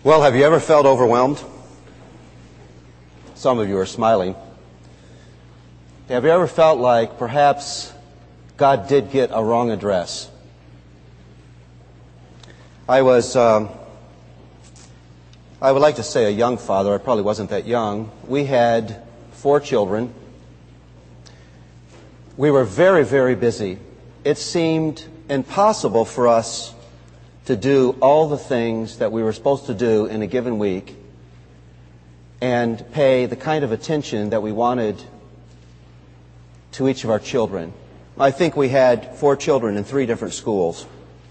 Well, have you ever felt overwhelmed? Some of you are smiling. Have you ever felt like perhaps God did get a wrong address? I would like to say a young father. I probably wasn't that young. We had 4 children. We were very, very busy. It seemed impossible for us to do all the things that we were supposed to do in a given week and pay the kind of attention that we wanted to each of our children. I think we had 4 children in 3 different schools.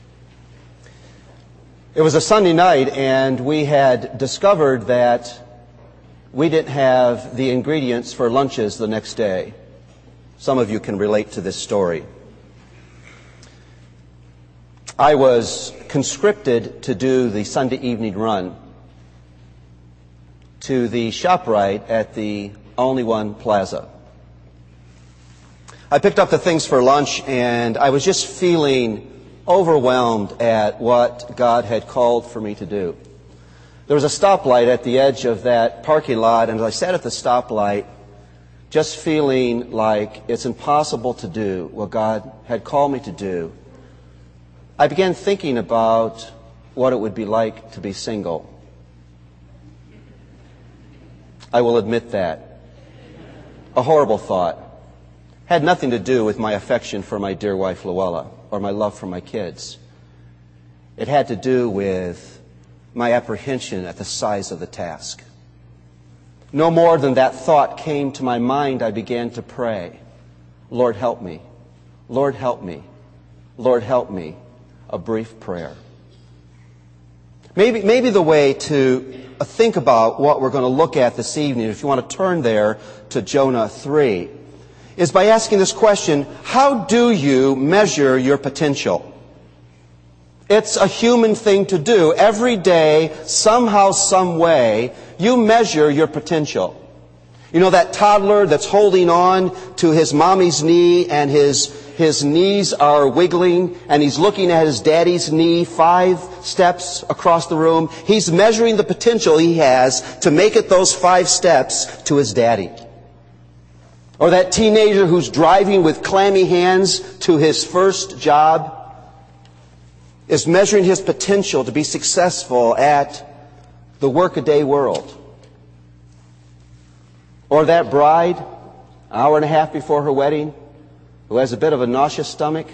It was a Sunday night, and we had discovered that we didn't have the ingredients for lunches the next day. Some of you can relate to this story. I was conscripted to do the Sunday evening run to the ShopRite at the Only One Plaza. I picked up the things for lunch, and I was just feeling overwhelmed at what God had called for me to do. There was a stoplight at the edge of that parking lot, and as I sat at the stoplight, just feeling like it's impossible to do what God had called me to do, I began thinking about what it would be like to be single. I will admit that. A horrible thought. Had nothing to do with my affection for my dear wife, Luella, or my love for my kids. It had to do with my apprehension at the size of the task. No more than that thought came to my mind, I began to pray, Lord, help me. Lord, help me. Lord, help me. A brief prayer. Maybe the way to think about what we're going to look at this evening, if you want to turn there to Jonah 3, is by asking this question: how do you measure your potential? It's a human thing to do. Every day, somehow, some way, you measure your potential. You know that toddler that's holding on to his mommy's knee, and his knees are wiggling, and he's looking at his daddy's knee 5 steps across the room. He's measuring the potential he has to make it those 5 steps to his daddy. Or that teenager who's driving with clammy hands to his first job is measuring his potential to be successful at the workaday world. Or that bride, an hour and a half before her wedding, who has a bit of a nauseous stomach,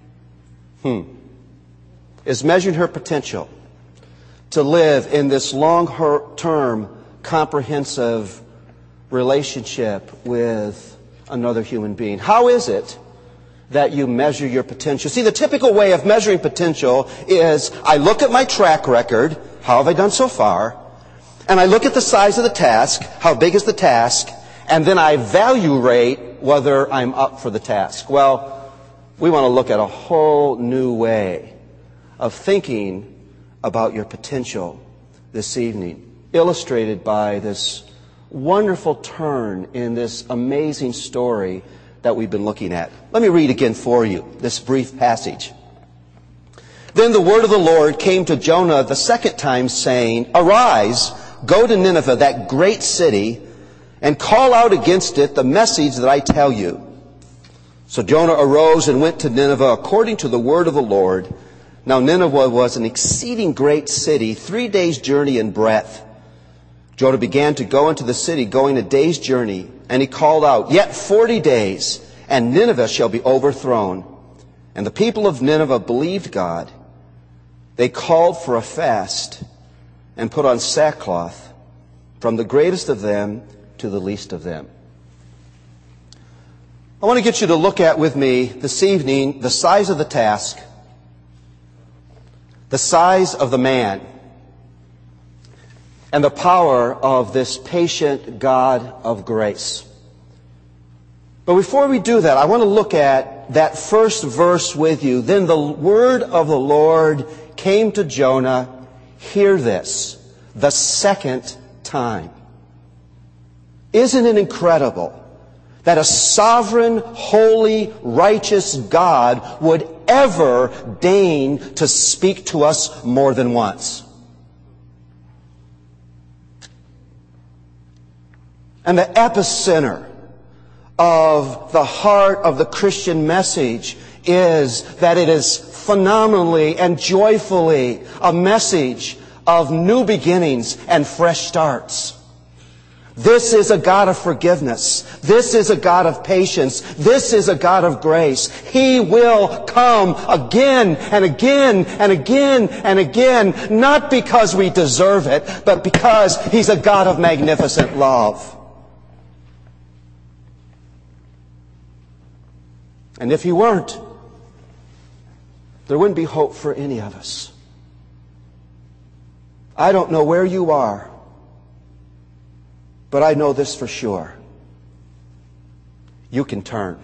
is measuring her potential to live in this long-term, comprehensive relationship with another human being. How is it that you measure your potential? See, the typical way of measuring potential is I look at my track record, how have I done so far, and I look at the size of the task, how big is the task, and then I value rate whether I'm up for the task. Well, we want to look at a whole new way of thinking about your potential this evening, illustrated by this wonderful turn in this amazing story that we've been looking at. Let me read again for you this brief passage. Then the word of the Lord came to Jonah the second time, saying, Arise, go to Nineveh, that great city, and call out against it the message that I tell you. So Jonah arose and went to Nineveh according to the word of the Lord. Now Nineveh was an exceeding great city, 3 days' journey in breadth. Jonah began to go into the city, going a day's journey, and he called out, Yet 40 days, and Nineveh shall be overthrown. And the people of Nineveh believed God. They called for a fast and put on sackcloth, from the greatest of them to the least of them. I want to get you to look at with me this evening the size of the task, the size of the man, and the power of this patient God of grace. But before we do that, I want to look at that first verse with you. Then the word of the Lord came to Jonah, hear this, the second time. Isn't it incredible that a sovereign, holy, righteous God would ever deign to speak to us more than once? And the epicenter of the heart of the Christian message is that it is phenomenally and joyfully a message of new beginnings and fresh starts. This is a God of forgiveness. This is a God of patience. This is a God of grace. He will come again and again and again and again, not because we deserve it, but because He's a God of magnificent love. And if He weren't, there wouldn't be hope for any of us. I don't know where you are, but I know this for sure. You can turn.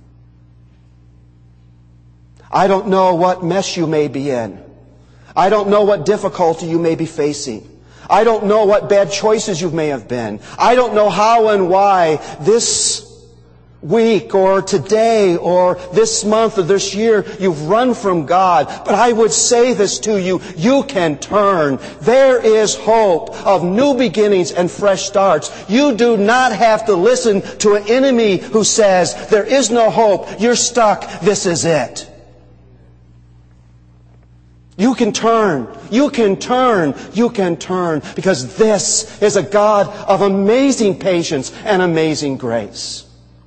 I don't know what mess you may be in. I don't know what difficulty you may be facing. I don't know what bad choices you may have been. I don't know how and why this week or today or this month or this year you've run from God. But I would say this to you, you can turn. There is hope of new beginnings and fresh starts. You do not have to listen to an enemy who says, there is no hope, you're stuck, this is it. You can turn. You can turn. You can turn. Because this is a God of amazing patience and amazing grace.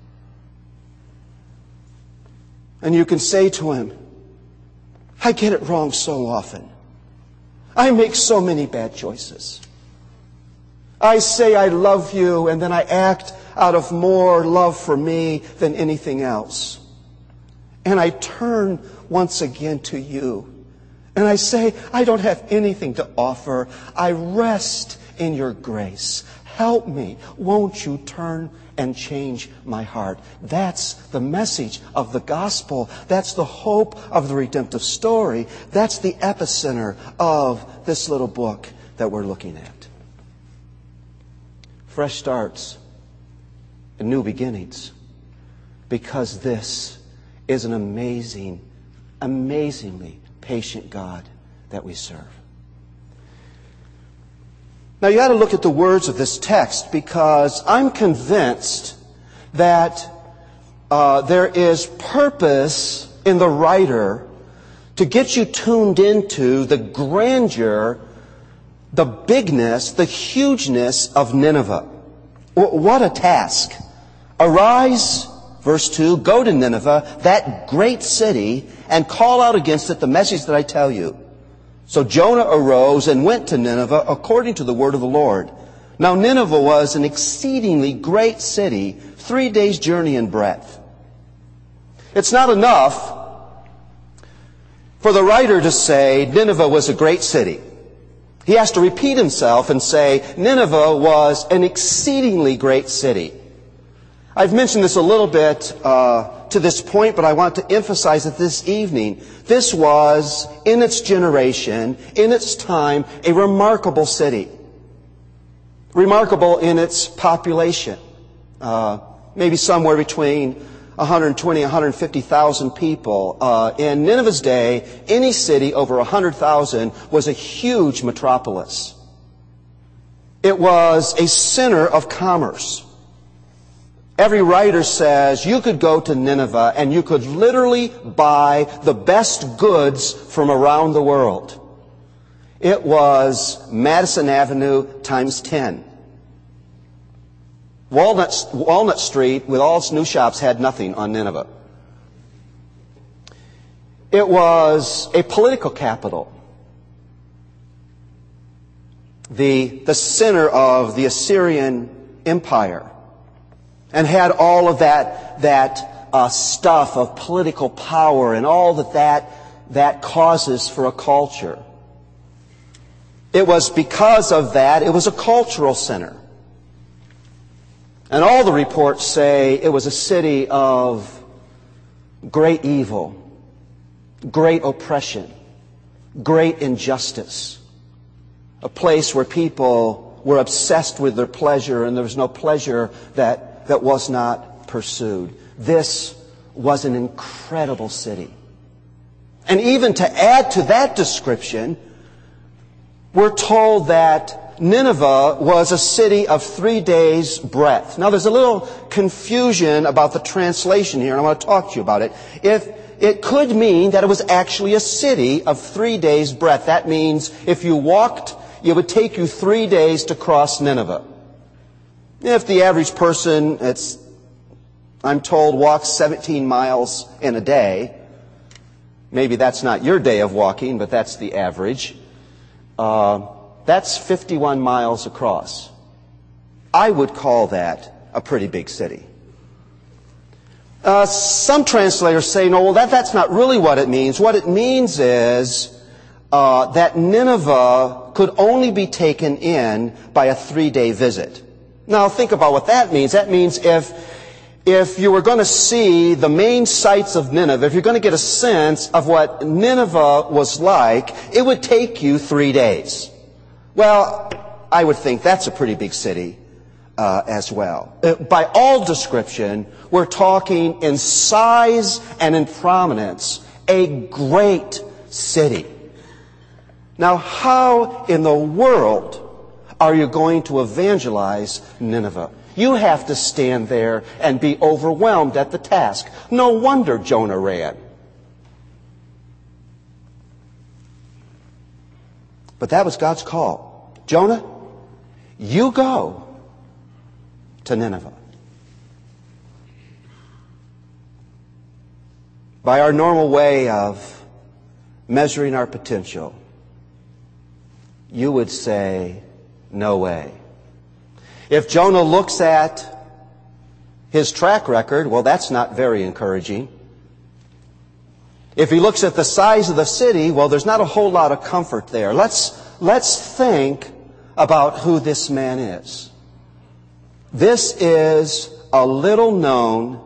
And you can say to Him, I get it wrong so often. I make so many bad choices. I say I love you and then I act out of more love for me than anything else. And I turn once again to you. And I say, I don't have anything to offer. I rest in your grace. Help me. Won't you turn and change my heart? That's the message of the gospel. That's the hope of the redemptive story. That's the epicenter of this little book that we're looking at. Fresh starts and new beginnings. Because this is an amazing, amazingly patient God that we serve. Now you got to look at the words of this text, because I'm convinced that there is purpose in the writer to get you tuned into the grandeur, the bigness, the hugeness of Nineveh. What a task. Arise, verse 2, go to Nineveh, that great city, and call out against it the message that I tell you. So Jonah arose and went to Nineveh according to the word of the Lord. Now Nineveh was an exceedingly great city, 3 days' journey in breadth. It's not enough for the writer to say Nineveh was a great city. He has to repeat himself and say Nineveh was an exceedingly great city. I've mentioned this a little bit to this point, but I want to emphasize it this evening. This was, in its generation, in its time, a remarkable city. Remarkable in its population. Maybe somewhere between 120 and 150,000 people. In Nineveh's day, any city over 100,000 was a huge metropolis. It was a center of commerce. Every writer says you could go to Nineveh and you could literally buy the best goods from around the world. It was Madison Avenue times 10. Walnut Street, with all its new shops, had nothing on Nineveh. It was a political capital. The center of the Assyrian Empire. And had all of that stuff of political power and all that causes for a culture. It was because of that, it was a cultural center. And all the reports say it was a city of great evil, great oppression, great injustice. A place where people were obsessed with their pleasure and there was no pleasure that was not pursued. This was an incredible city. And even to add to that description, we're told that Nineveh was a city of 3 days' breadth. Now, there's a little confusion about the translation here, and I want to talk to you about it. It could mean that it was actually a city of 3 days' breadth. That means if you walked, it would take you 3 days to cross Nineveh. If the average person, I'm told, walks 17 miles in a day, maybe that's not your day of walking, but that's the average. That's 51 miles across. I would call that a pretty big city. Some translators say, no, well, that's not really what it means. What it means is that Nineveh could only be taken in by a 3-day visit. Now, think about what that means. That means if you were going to see the main sights of Nineveh, if you're going to get a sense of what Nineveh was like, it would take you 3 days. Well, I would think that's a pretty big city as well. By all description, we're talking in size and in prominence, a great city. Now, how in the world are you going to evangelize Nineveh? You have to stand there and be overwhelmed at the task. No wonder Jonah ran. But that was God's call. Jonah, you go to Nineveh. By our normal way of measuring our potential, you would say, no way. If Jonah looks at his track record, well, that's not very encouraging. If he looks at the size of the city, well, there's not a whole lot of comfort there. Let's think about who this man is. This is a little-known,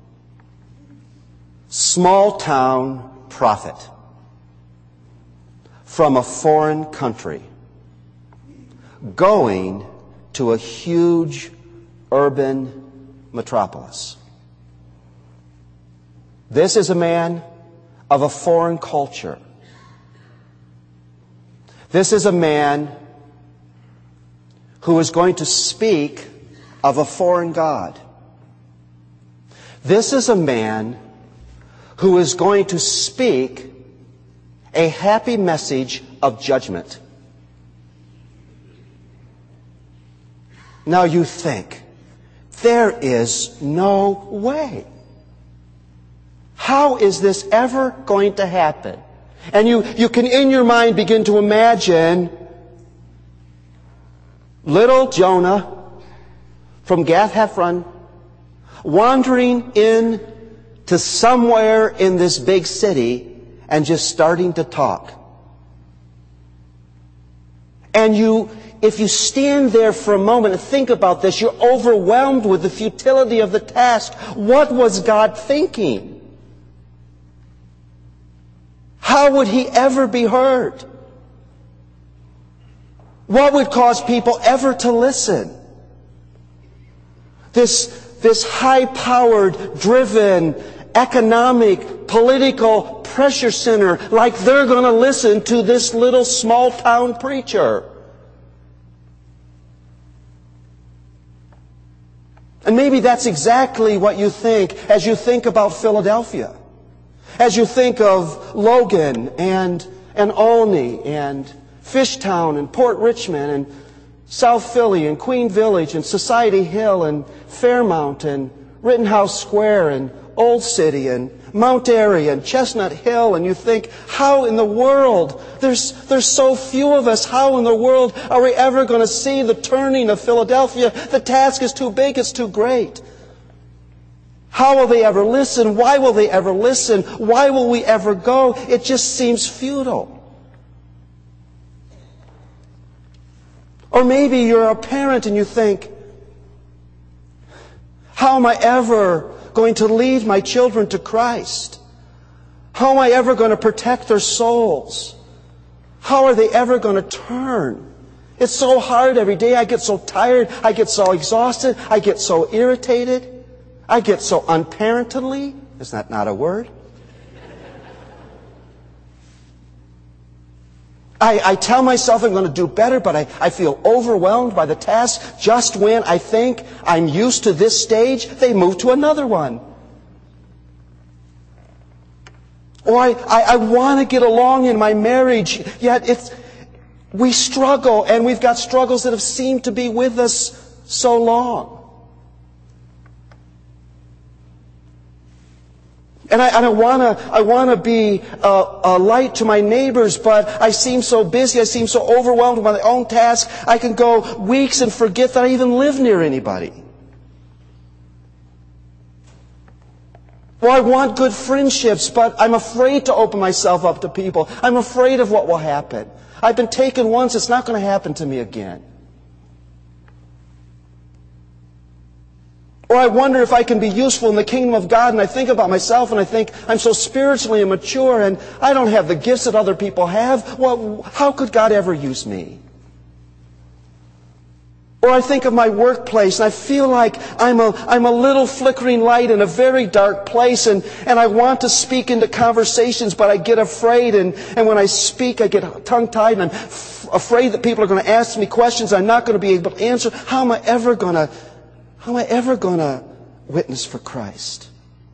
small-town prophet from a foreign country going to a huge urban metropolis. This is a man of a foreign culture. This is a man who is going to speak of a foreign God. This is a man who is going to speak a happy message of judgment. Now you think, there is no way. How is this ever going to happen? And you can in your mind begin to imagine little Jonah from Gath-Hephren wandering in to somewhere in this big city and just starting to talk. And if you stand there for a moment and think about this, you're overwhelmed with the futility of the task. What was God thinking? How would he ever be heard? What would cause people ever to listen? This high-powered, driven, economic, political pressure center, like they're going to listen to this little small-town preacher. And maybe that's exactly what you think as you think about Philadelphia. As you think of Logan and Olney and Fishtown and Port Richmond and South Philly and Queen Village and Society Hill and Fairmount and Rittenhouse Square and Old City and Mount Airy and Chestnut Hill, and you think, how in the world, there's so few of us, how in the world are we ever going to see the turning of Philadelphia? The task is too big, it's too great. How will they ever listen? Why will they ever listen? Why will we ever go? It just seems futile. Or maybe you're a parent and you think, how am I ever going to lead my children to Christ? How am I ever going to protect their souls? How are they ever going to turn? It's so hard every day. I get so tired. I get so exhausted. I get so irritated. I get so unparentedly. Is that not a word? I tell myself I'm going to do better, but I feel overwhelmed by the task. Just when I think I'm used to this stage, they move to another one. Or I want to get along in my marriage, yet we struggle, and we've got struggles that have seemed to be with us so long. And I want to be a light to my neighbors, but I seem so busy, I seem so overwhelmed by my own task, I can go weeks and forget that I even live near anybody. Or I want good friendships, but I'm afraid to open myself up to people. I'm afraid of what will happen. I've been taken once, it's not going to happen to me again. Or I wonder if I can be useful in the kingdom of God, and I think about myself and I think I'm so spiritually immature and I don't have the gifts that other people have. Well, how could God ever use me? Or I think of my workplace and I feel like I'm a little flickering light in a very dark place, and I want to speak into conversations, but I get afraid, and when I speak I get tongue-tied, and I'm afraid that people are going to ask me questions I'm not going to be able to answer. How am I ever going to witness for Christ?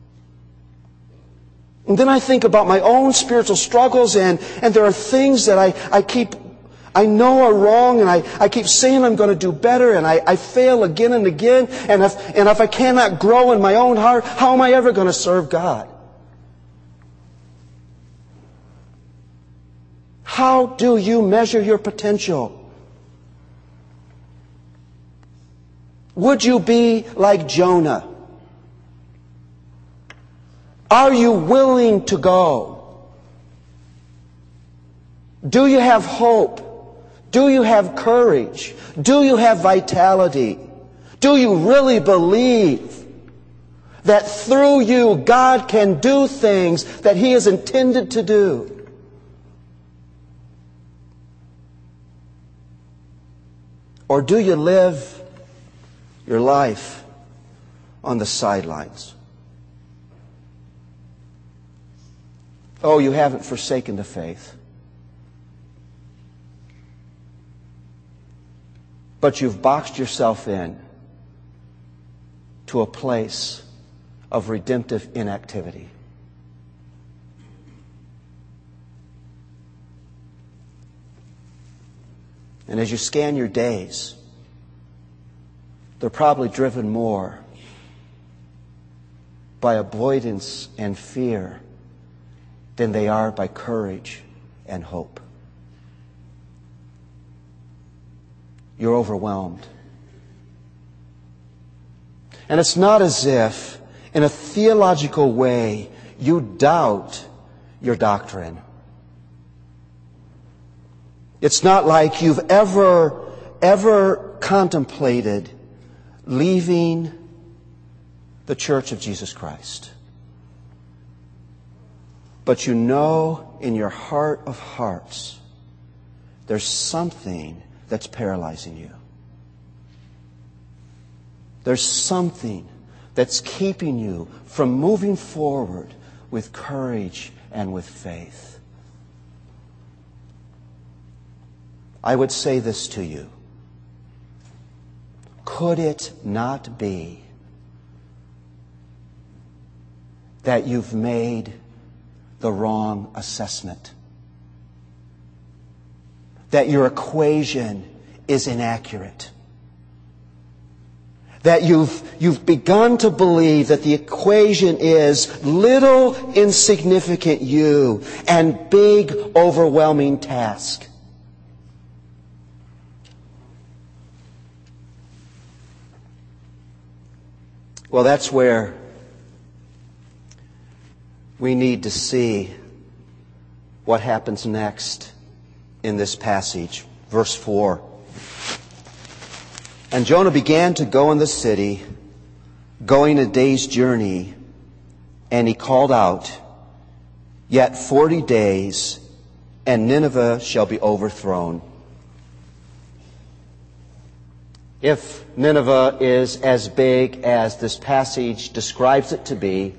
And then I think about my own spiritual struggles, and there are things that I know are wrong, and I keep saying I'm going to do better, and I fail again and again. And if I cannot grow in my own heart, how am I ever going to serve God? How do you measure your potential? Would you be like Jonah? Are you willing to go? Do you have hope? Do you have courage? Do you have vitality? Do you really believe that through you God can do things that He has intended to do? Or do you live your life on the sidelines? Oh, you haven't forsaken the faith, but you've boxed yourself in to a place of redemptive inactivity. And as you scan your days, they're probably driven more by avoidance and fear than they are by courage and hope. You're overwhelmed. And it's not as if, in a theological way, you doubt your doctrine. It's not like you've ever contemplated leaving the Church of Jesus Christ. But you know in your heart of hearts there's something that's paralyzing you. There's something that's keeping you from moving forward with courage and with faith. I would say this to you. Could it not be that you've made the wrong assessment? That your equation is inaccurate? That you've begun to believe that the equation is little insignificant you and big overwhelming task? Well, that's where we need to see what happens next in this passage. Verse 4. And Jonah began to go in the city, going a day's journey, and he called out, "Yet 40 days, and Nineveh shall be overthrown." If Nineveh is as big as this passage describes it to be,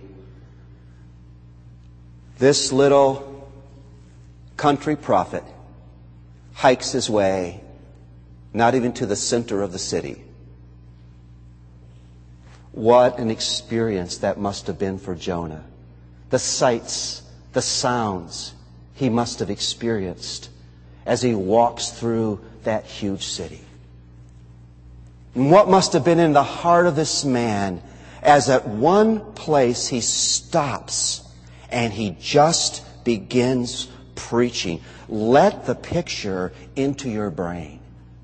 this little country prophet hikes his way, not even to the center of the city. What an experience that must have been for Jonah. The sights, the sounds he must have experienced as he walks through that huge city. And what must have been in the heart of this man as at one place he stops and he just begins preaching. Let the picture into your brain.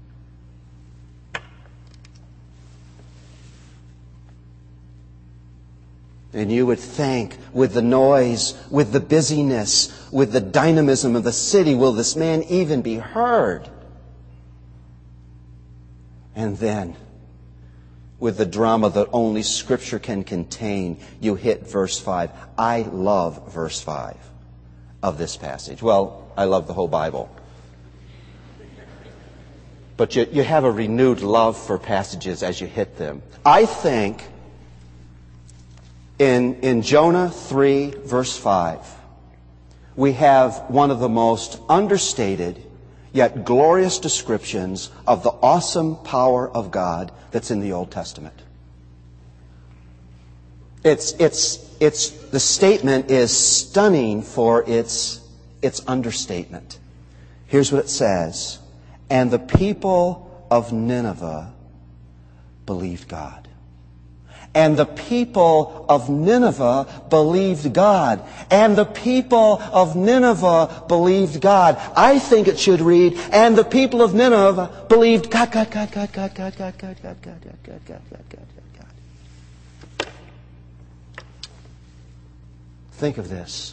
And you would think, with the noise, with the busyness, with the dynamism of the city, will this man even be heard? And then, with the drama that only Scripture can contain, you hit verse 5. I love verse 5 of this passage. Well, I love the whole Bible. But you have a renewed love for passages as you hit them. I think in Jonah 3, verse 5, we have one of the most understated yet glorious descriptions of the awesome power of God that's in the Old Testament. The statement is stunning for its understatement. Here's what it says. And the people of Nineveh believed God. And the people of Nineveh believed God. And the people of Nineveh believed God. I think it should read, and the people of Nineveh believed God. Think of this.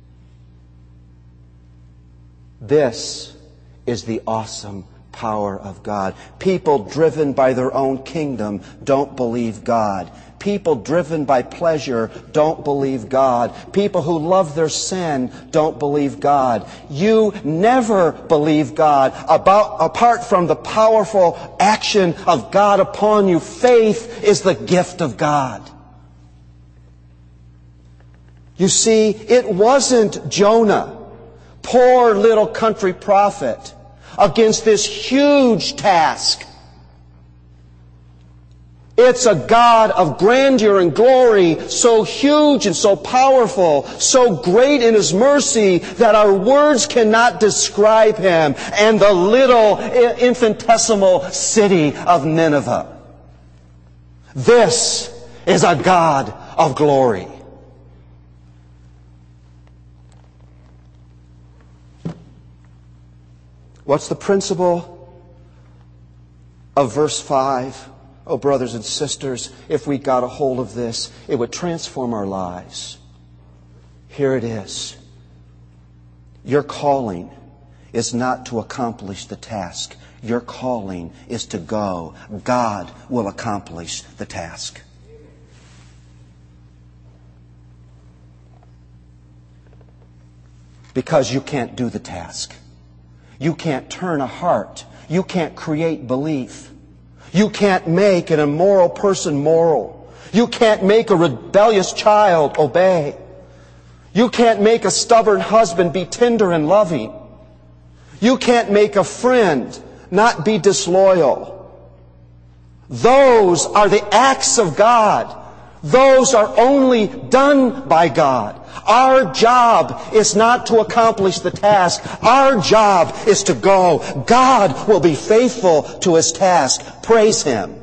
This is the awesome power of God. People driven by their own kingdom don't believe God. People driven by pleasure don't believe God. People who love their sin don't believe God. You never believe God apart from the powerful action of God upon you. Faith is the gift of God. You see, it wasn't Jonah, poor little country prophet, against this huge task. It's a God of grandeur and glory, so huge and so powerful, so great in His mercy that our words cannot describe Him, and the little infinitesimal city of Nineveh. This is a God of glory. What's the principle of verse 5? Oh, brothers and sisters, if we got a hold of this, it would transform our lives. Here it is. Your calling is not to accomplish the task. Your calling is to go. God will accomplish the task. Because you can't do the task. You can't turn a heart. You can't create belief. You can't make an immoral person moral. You can't make a rebellious child obey. You can't make a stubborn husband be tender and loving. You can't make a friend not be disloyal. Those are the acts of God. Those are only done by God. Our job is not to accomplish the task. Our job is to go. God will be faithful to His task. Praise Him.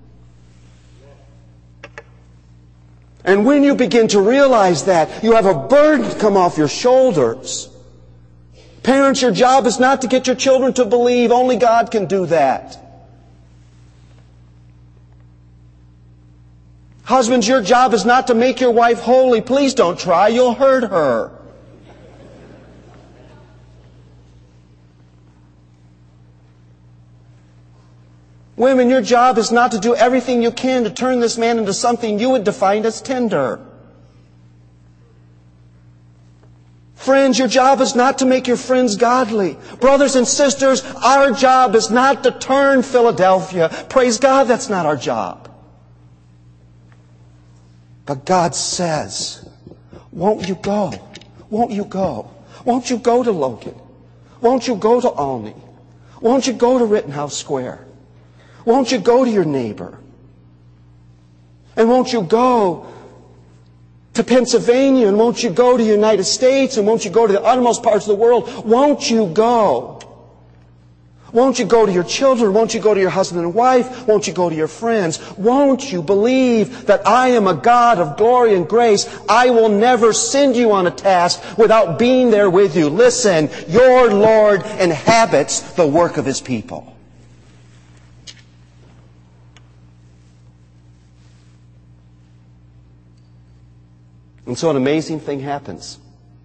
And when you begin to realize that, you have a burden come off your shoulders. Parents, your job is not to get your children to believe. Only God can do that. Husbands, your job is not to make your wife holy. Please don't try. You'll hurt her. Women, your job is not to do everything you can to turn this man into something you would define as tender. Friends, your job is not to make your friends godly. Brothers and sisters, our job is not to turn Philadelphia. Praise God, that's not our job. But God says, won't you go? Won't you go? Won't you go to Logan? Won't you go to Olney? Won't you go to Rittenhouse Square? Won't you go to your neighbor? And won't you go to Pennsylvania? And won't you go to the United States? And won't you go to the uttermost parts of the world? Won't you go? Won't you go to your children? Won't you go to your husband and wife? Won't you go to your friends? Won't you believe that I am a God of glory and grace? I will never send you on a task without being there with you. Listen, your Lord inhabits the work of His people. And so an amazing thing happens.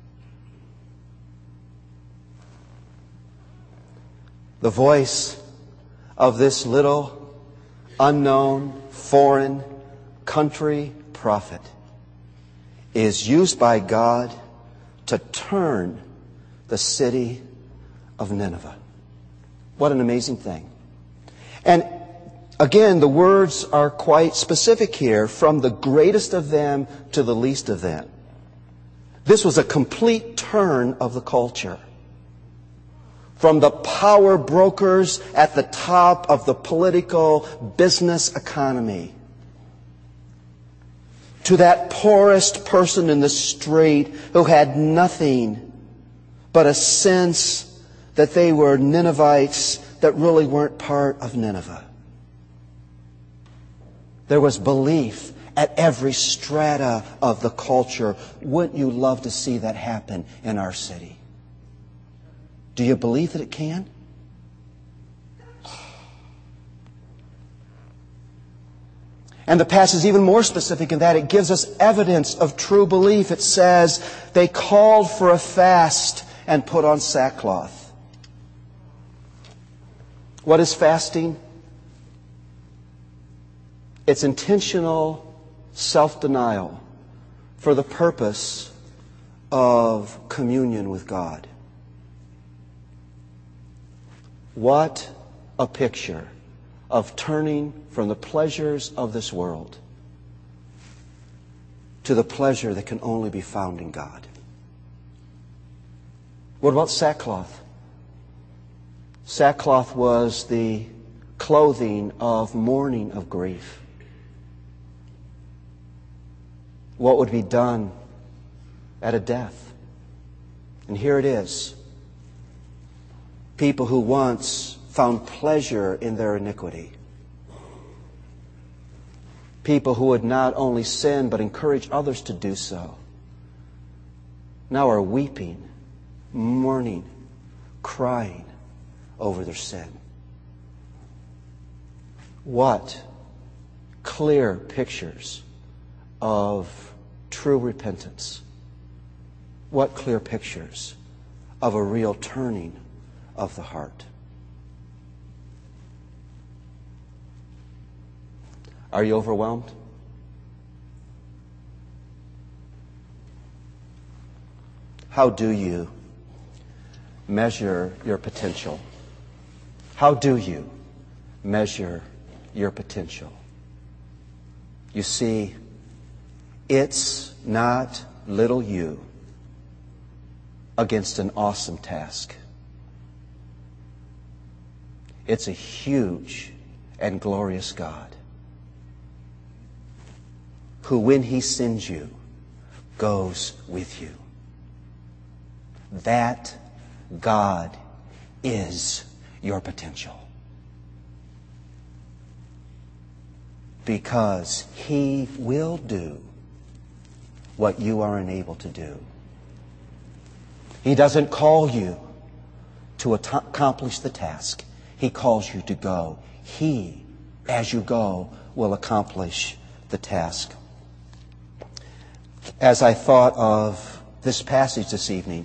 The voice of this little, unknown, foreign country prophet is used by God to turn the city of Nineveh. What an amazing thing. And again, the words are quite specific here, from the greatest of them to the least of them. This was a complete turn of the culture. From the power brokers at the top of the political business economy to that poorest person in the street who had nothing but a sense that they were Ninevites that really weren't part of Nineveh. There was belief at every strata of the culture. Wouldn't you love to see that happen in our city? Do you believe that it can? And the passage is even more specific in that it gives us evidence of true belief. It says, they called for a fast and put on sackcloth. What is fasting? It's intentional self-denial for the purpose of communion with God. What a picture of turning from the pleasures of this world to the pleasure that can only be found in God. What about sackcloth? Sackcloth was the clothing of mourning, of grief. What would be done at a death? And here it is. People who once found pleasure in their iniquity. People who would not only sin but encourage others to do so. Now are weeping, mourning, crying over their sin. What clear pictures of true repentance. What clear pictures of a real turning of the heart. Are you overwhelmed? How do you measure your potential? How do you measure your potential? You see, it's not little you against an awesome task. It's a huge and glorious God who, when He sends you, goes with you. That God is your potential. Because He will do what you are unable to do. He doesn't call you to accomplish the task. He calls you to go. He, as you go, will accomplish the task. As I thought of this passage this evening,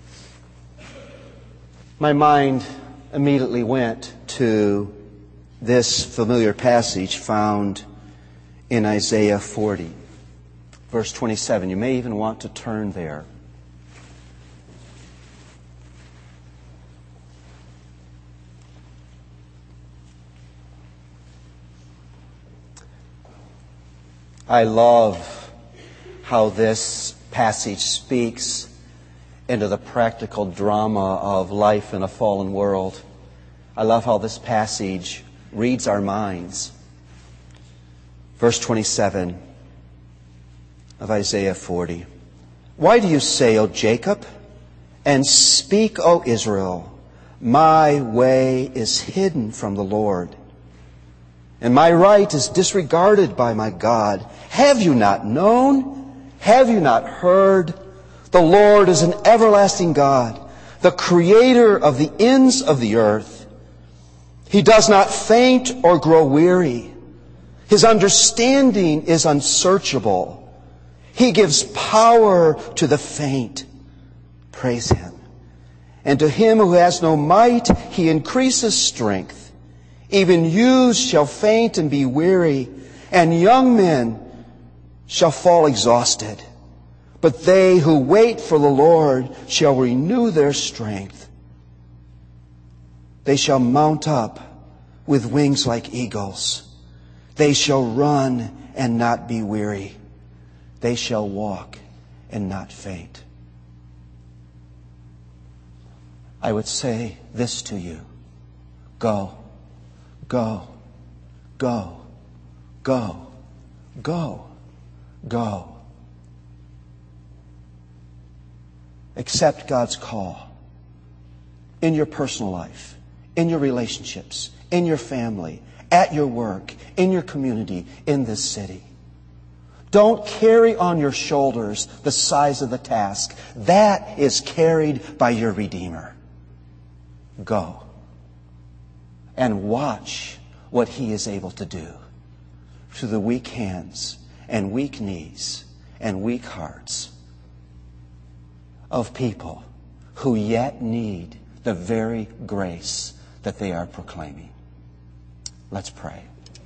my mind immediately went to this familiar passage found in Isaiah 40, verse 27. You may even want to turn there. I love how this passage speaks into the practical drama of life in a fallen world. I love how this passage reads our minds. Verse 27 of Isaiah 40. Why do you say, O Jacob, and speak, O Israel, my way is hidden from the Lord, and my right is disregarded by my God? Have you not known? Have you not heard? The Lord is an everlasting God, the creator of the ends of the earth. He does not faint or grow weary. His understanding is unsearchable. He gives power to the faint. Praise Him. And to him who has no might, He increases strength. Even youths shall faint and be weary, and young men shall fall exhausted. But they who wait for the Lord shall renew their strength. They shall mount up with wings like eagles. They shall run and not be weary. They shall walk and not faint. I would say this to you. Go, go, go, go, go, go. Accept God's call in your personal life, in your relationships, in your family, at your work, in your community, in this city. Don't carry on your shoulders the size of the task. That is carried by your Redeemer. Go and watch what He is able to do through the weak hands and weak knees and weak hearts of people who yet need the very grace that they are proclaiming. Let's pray.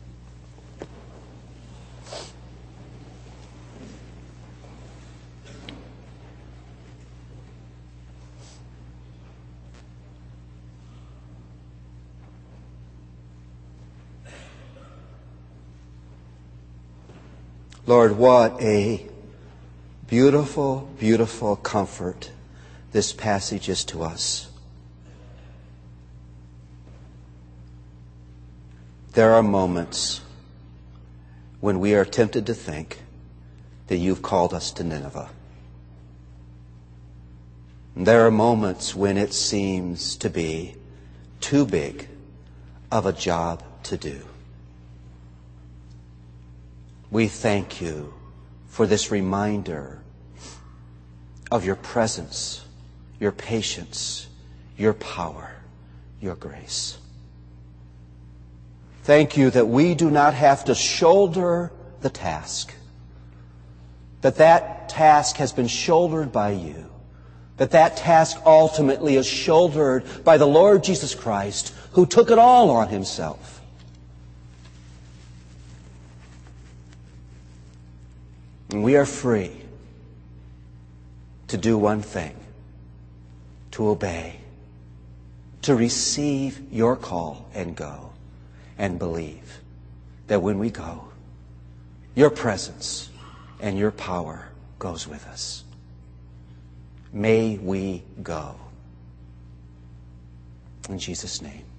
Lord, what a beautiful, beautiful comfort this passage is to us. There are moments when we are tempted to think that You've called us to Nineveh. And there are moments when it seems to be too big of a job to do. We thank You for this reminder of Your presence, Your patience, Your power, Your grace. Thank You that we do not have to shoulder the task, that task has been shouldered by You, that task ultimately is shouldered by the Lord Jesus Christ, who took it all on Himself. And we are free to do one thing, to obey, to receive Your call and go, and believe that when we go, Your presence and Your power goes with us. May we go. In Jesus' name.